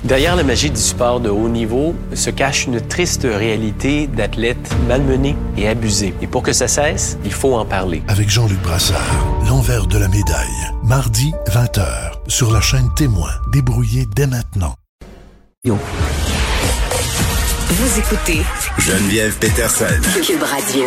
Derrière la magie du sport de haut niveau se cache une triste réalité d'athlètes malmenés et abusés. Et pour que ça cesse, il faut en parler. Avec Jean-Luc Brassard, l'envers de la médaille. Mardi, 20h, sur la chaîne Témoin. Débrouillez dès maintenant. Vous écoutez Geneviève Peterson. Cube Radio.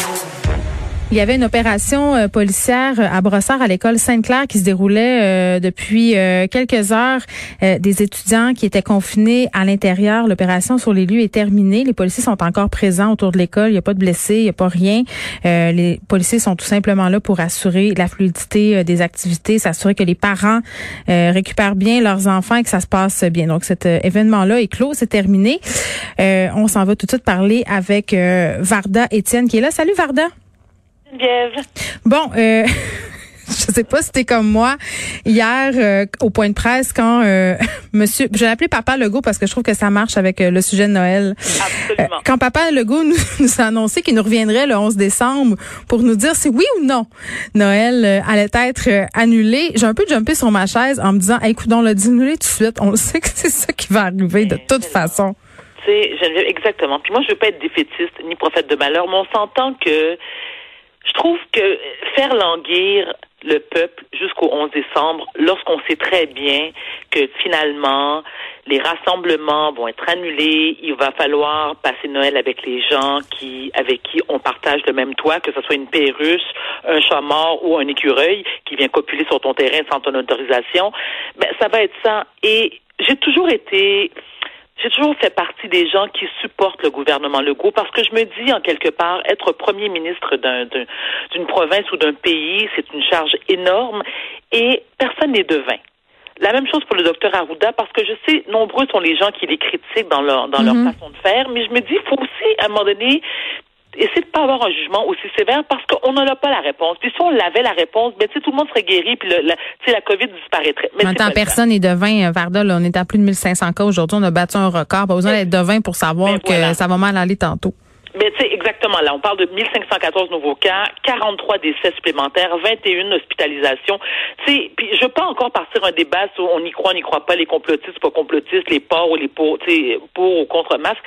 Il y avait une opération policière à Brossard, à l'école Sainte-Claire, qui se déroulait depuis quelques heures. Des étudiants qui étaient confinés à l'intérieur. L'opération sur les lieux est terminée. Les policiers sont encore présents autour de l'école. Il n'y a pas de blessés, il n'y a pas rien. Les policiers sont tout simplement là pour assurer la fluidité des activités, s'assurer que les parents récupèrent bien leurs enfants et que ça se passe bien. Donc, cet événement-là est clos, c'est terminé. On s'en va tout de suite parler avec Varda Étienne qui est là. Salut Varda. Geneviève. Bon, je sais pas si t'es comme moi. Hier, au point de presse, quand monsieur, je l'ai appelé Papa Legault parce que je trouve que ça marche avec le sujet de Noël. Absolument. Quand Papa Legault nous a annoncé qu'il nous reviendrait le 11 décembre pour nous dire si oui ou non Noël allait être annulé, j'ai un peu jumpé sur ma chaise en me disant, hey, écoute, on l'a dit annuler tout de suite. On le sait que c'est ça qui va arriver de toute façon. Tu sais, Geneviève, exactement. Puis moi, je veux pas être défaitiste ni prophète de malheur, mais on s'entend que je trouve que faire languir le peuple jusqu'au 11 décembre, lorsqu'on sait très bien que finalement, les rassemblements vont être annulés, il va falloir passer Noël avec les gens avec qui on partage le même toit, que ce soit une perruche, un chat mort ou un écureuil qui vient copuler sur ton terrain sans ton autorisation, ben, ça va être ça. Et j'ai toujours fait partie des gens qui supportent le gouvernement Legault parce que je me dis, en quelque part, être premier ministre d'une province ou d'un pays, c'est une charge énorme et personne n'est devin. La même chose pour le docteur Arruda parce que je sais, nombreux sont les gens qui les critiquent dans leur façon de faire, mais je me dis, il faut aussi, à un moment donné, essayer de pas avoir un jugement aussi sévère parce qu'on n'en a pas la réponse. Puis si on l'avait la réponse, ben tu sais, tout le monde serait guéri puis la COVID disparaîtrait. Mais maintenant, personne n'est devin, Varda. Là, on est à plus de 1500 cas aujourd'hui. On a battu un record. Pas besoin d'être devin pour savoir que ça va mal aller tantôt. Mais tu sais, exactement, là, on parle de 1514 nouveaux cas, 43 décès supplémentaires, 21 hospitalisations. Tu sais, puis je veux pas encore partir un débat sur on y croit, on n'y croit pas, les complotistes, pas complotistes, les pour ou les pour, tu sais, pour ou contre masque.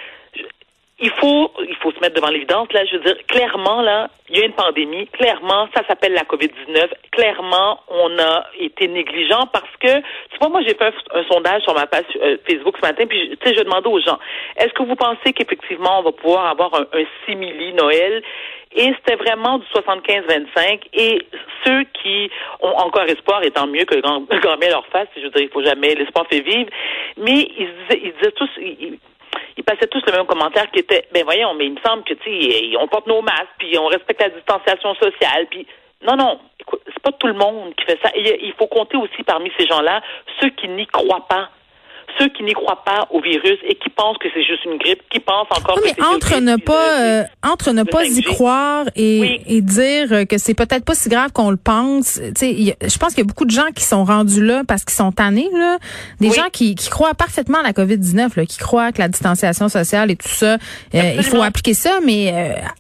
Il faut se mettre devant l'évidence, là, je veux dire, clairement, là, il y a une pandémie, clairement, ça s'appelle la COVID-19, clairement, on a été négligent parce que, tu vois, moi, j'ai fait un sondage sur ma page Facebook ce matin, puis, tu sais, je demandais aux gens, est-ce que vous pensez qu'effectivement, on va pouvoir avoir un simili Noël? Et c'était vraiment du 75-25, et ceux qui ont encore espoir, et tant mieux que grand bien leur face, je veux dire, il faut jamais, l'espoir fait vivre, mais ils disaient tous, ils passaient tous le même commentaire qui était, ben voyons, mais il me semble que, tu sais, on porte nos masques, puis on respecte la distanciation sociale, puis non, écoute, c'est pas tout le monde qui fait ça. Et il faut compter aussi parmi ces gens-là ceux qui n'y croient pas. Ceux qui n'y croient pas au virus et qui pensent que c'est juste une grippe, qui pensent encore que c'est entre ne pas y croire et dire que c'est peut-être pas si grave qu'on le pense. Tu sais, je pense qu'il y a beaucoup de gens qui sont rendus là parce qu'ils sont tannés là, des gens qui croient parfaitement à la COVID-19 là, qui croient que la distanciation sociale et tout ça, il faut appliquer ça, mais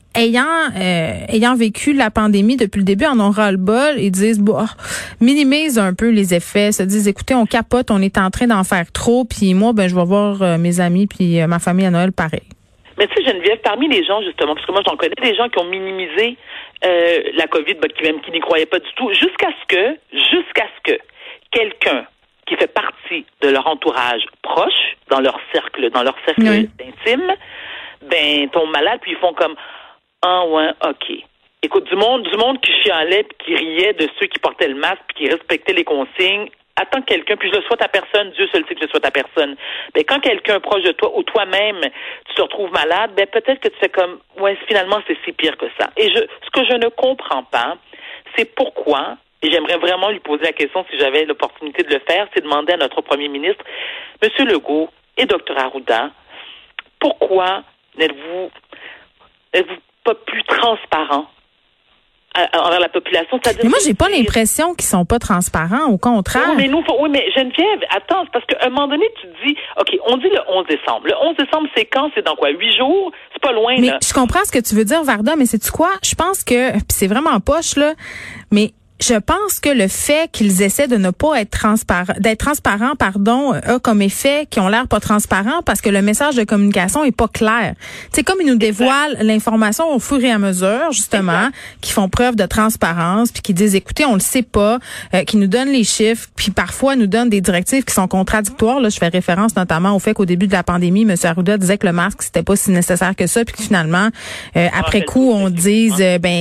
ayant vécu la pandémie depuis le début, en ont ras-le-bol et disent, minimise un peu les effets, se disent, écoutez, on capote, on est en train d'en faire trop, puis moi, ben, je vais voir mes amis puis ma famille à Noël pareil. Mais tu sais, Geneviève, parmi les gens, justement, parce que moi, j'en connais des gens qui ont minimisé la COVID, qui n'y croyaient pas du tout, jusqu'à ce que quelqu'un qui fait partie de leur entourage proche, dans leur cercle intime, ben, tombe malade, puis ils font comme, ah ouais, ok. Écoute, du monde qui chialait puis qui riait de ceux qui portaient le masque puis qui respectaient les consignes. Attends quelqu'un, puis je le souhaite à personne, Dieu seul sait que je le souhaite à personne. Ben, quand quelqu'un proche de toi ou toi-même, tu te retrouves malade, ben, peut-être que tu fais comme, ouais, finalement, c'est si pire que ça. Et ce que je ne comprends pas, c'est pourquoi, et j'aimerais vraiment lui poser la question si j'avais l'opportunité de le faire, c'est demander à notre premier ministre, Monsieur Legault et Dr. Arruda, pourquoi n'êtes-vous pas plus transparent envers la population? Mais moi, j'ai pas l'impression qu'ils sont pas transparents, au contraire. Mais Geneviève, attends, c'est parce qu'à un moment donné, tu te dis, OK, on dit le 11 décembre. Le 11 décembre, c'est quand? C'est dans quoi? 8 jours? C'est pas loin, mais là. Je comprends ce que tu veux dire, Varda, mais sais-tu quoi? Je pense que, puis c'est vraiment poche, là, mais je pense que le fait qu'ils essaient de ne pas être transparents, a comme effet qu'ils ont l'air pas transparents parce que le message de communication est pas clair. C'est comme ils nous dévoilent l'information au fur et à mesure, justement, qui font preuve de transparence, puis qui disent, écoutez, on le sait pas, qui nous donnent les chiffres, puis parfois nous donnent des directives qui sont contradictoires. Là, je fais référence notamment au fait qu'au début de la pandémie, M. Arruda disait que le masque, c'était pas si nécessaire que ça, puis que finalement, après coup, on dise,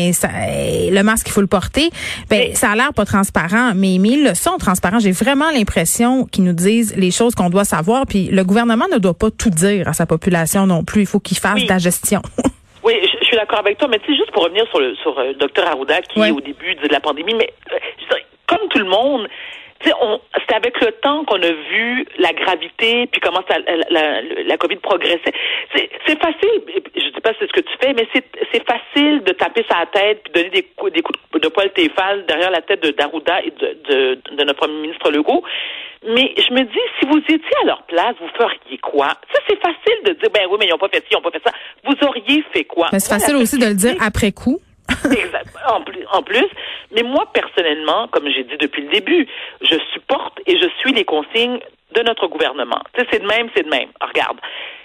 le masque, il faut le porter. Ça a l'air pas transparent, mais ils le sont transparents. J'ai vraiment l'impression qu'ils nous disent les choses qu'on doit savoir, puis le gouvernement ne doit pas tout dire à sa population non plus. Il faut qu'il fasse de la gestion. Oui, je suis d'accord avec toi, mais tu sais, juste pour revenir sur Dr Arruda, qui est au début de la pandémie, mais comme tout le monde, tu sais, c'est avec le temps qu'on a vu la gravité, puis comment la COVID progressait. C'est facile, je dis pas c'est ce que tu fais, mais c'est facile de taper sa tête puis donner des coups de poil téfal derrière la tête d'Arruda et de notre premier ministre Legault. Mais je me dis, si vous étiez à leur place, vous feriez quoi? Ça, c'est facile de dire, ben oui, mais ils n'ont pas fait ci, ils n'ont pas fait ça. Vous auriez fait quoi? Mais c'est facile aussi de le dire après coup. Exactement. En plus, mais moi, personnellement, comme j'ai dit depuis le début, je supporte et je suis les consignes de notre gouvernement. Tu sais, c'est de même. Regarde.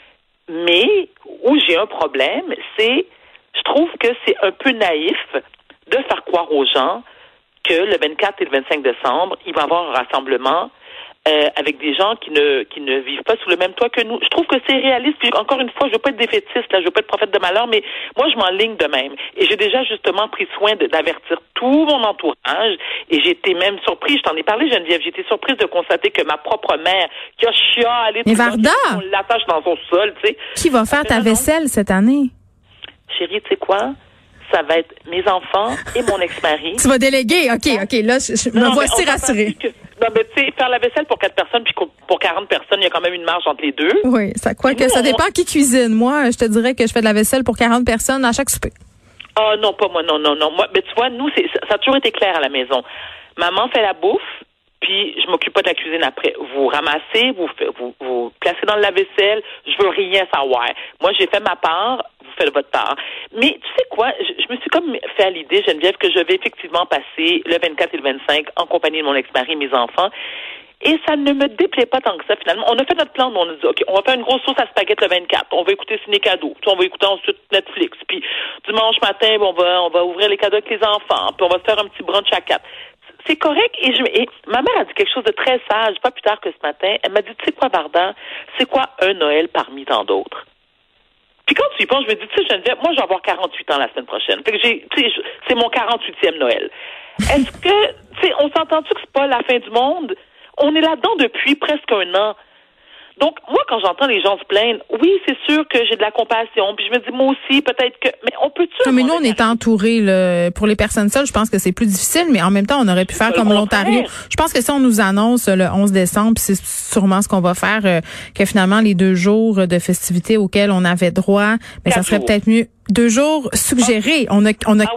Mais où j'ai un problème, je trouve que c'est un peu naïf de faire croire aux gens que le 24 et le 25 décembre, il va y avoir un rassemblement avec des gens qui ne vivent pas sous le même toit que nous. Je trouve que c'est réaliste. Puis encore une fois, je veux pas être défaitiste, là, je veux pas être prophète de malheur, mais moi, je m'enligne de même. Et j'ai déjà justement pris soin d'avertir tout mon entourage. Et j'ai été même surprise. Je t'en ai parlé, Geneviève. J'ai été surprise de constater que ma propre mère, qui a chialé, mais Varda, on l'attache dans son sol, tu sais. Qui va faire ta vaisselle cette année? Chérie, tu sais quoi? Ça va être mes enfants et mon ex-mari. Tu vas déléguer? OK. Là, je me voici rassurée. Non, mais tu sais, faire la vaisselle pour 4 personnes puis pour 40 personnes, il y a quand même une marge entre les deux. Oui, ça dépend qui cuisine. Moi, je te dirais que je fais de la vaisselle pour 40 personnes à chaque souper. Ah non, pas moi, non. Moi, mais tu vois, nous, ça a toujours été clair à la maison. Maman fait la bouffe, puis je m'occupe pas de la cuisine après. Vous ramassez, vous placez dans le lave-vaisselle, je veux rien savoir. Moi, j'ai fait ma part, vous faites votre part. Mais tu sais quoi, je me suis comme fait à l'idée, Geneviève, que je vais effectivement passer le 24 et le 25 en compagnie de mon ex-mari et mes enfants. Et ça ne me déplaît pas tant que ça, finalement. On a fait notre plan, on a dit, OK, on va faire une grosse sauce à spaghetti le 24. On va écouter Ciné Cadeau. On va écouter ensuite Netflix. Puis dimanche matin, on va ouvrir les cadeaux avec les enfants. Puis on va se faire un petit brunch à 4. C'est correct. Et ma mère a dit quelque chose de très sage, pas plus tard que ce matin. Elle m'a dit, tu sais quoi, Varda? C'est quoi un Noël parmi tant d'autres? Puis quand tu y penses, je me dis, tu sais, Geneviève, moi, je vais avoir 48 ans la semaine prochaine. Fait que c'est mon 48e Noël. Est-ce que, tu sais, on s'entend-tu que c'est pas la fin du monde? On est là-dedans depuis presque un an. Donc, moi, quand j'entends les gens se plaindre, oui, c'est sûr que j'ai de la compassion. Puis je me dis, moi aussi, peut-être que... Mais on peut-tu... Non, mais nous, on est entourés. Pour les personnes seules, je pense que c'est plus difficile, mais en même temps, on aurait pu faire comme l'Ontario. Je pense que si on nous annonce le 11 décembre, puis c'est sûrement ce qu'on va faire, que finalement, les 2 jours de festivités auxquels on avait droit, mais ça serait peut-être mieux... 2 jours suggérés. On a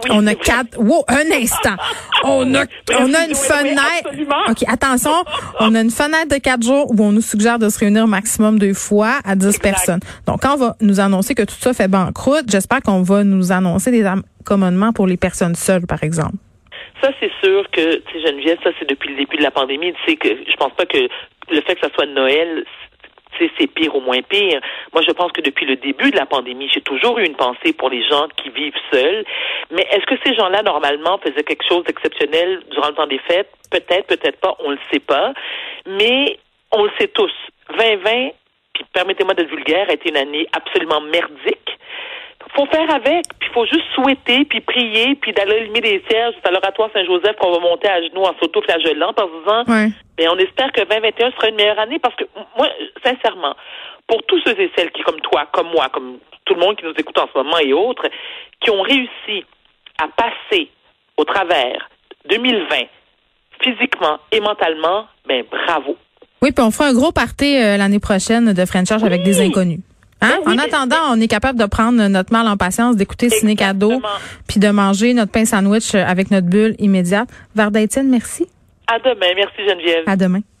4. Wow, un instant. On a une fenêtre. OK, attention. On a une fenêtre de 4 jours où on nous suggère de se réunir maximum 2 fois à 10 personnes. Donc, quand on va nous annoncer que tout ça fait banqueroute, j'espère qu'on va nous annoncer des accommodements pour les personnes seules, par exemple. Ça, c'est sûr que, tu sais, Geneviève, ça, c'est depuis le début de la pandémie. Tu sais que je pense pas que le fait que ça soit Noël, c'est pire ou moins pire. Moi, je pense que depuis le début de la pandémie, j'ai toujours eu une pensée pour les gens qui vivent seuls. Mais est-ce que ces gens-là, normalement, faisaient quelque chose d'exceptionnel durant le temps des fêtes? Peut-être, peut-être pas, on le sait pas. Mais on le sait tous. 2020, puis permettez-moi d'être vulgaire, a été une année absolument merdique. Faut faire avec, puis il faut juste souhaiter, puis prier, puis d'aller allumer des cierges à l'oratoire Saint-Joseph qu'on va monter à genoux en s'auto-flagellant en se disant, mais on espère que 2021 sera une meilleure année, parce que moi, sincèrement, pour tous ceux et celles qui, comme toi, comme moi, comme tout le monde qui nous écoute en ce moment et autres, qui ont réussi à passer au travers 2020, physiquement et mentalement, ben bravo. Oui, puis on fera un gros party l'année prochaine de French Church avec des inconnus. Hein? En attendant, on est capable de prendre notre mal en patience, d'écouter Ciné Cadeau, puis de manger notre pain sandwich avec notre bulle immédiate. Varda Étienne, merci. À demain. Merci Geneviève. À demain.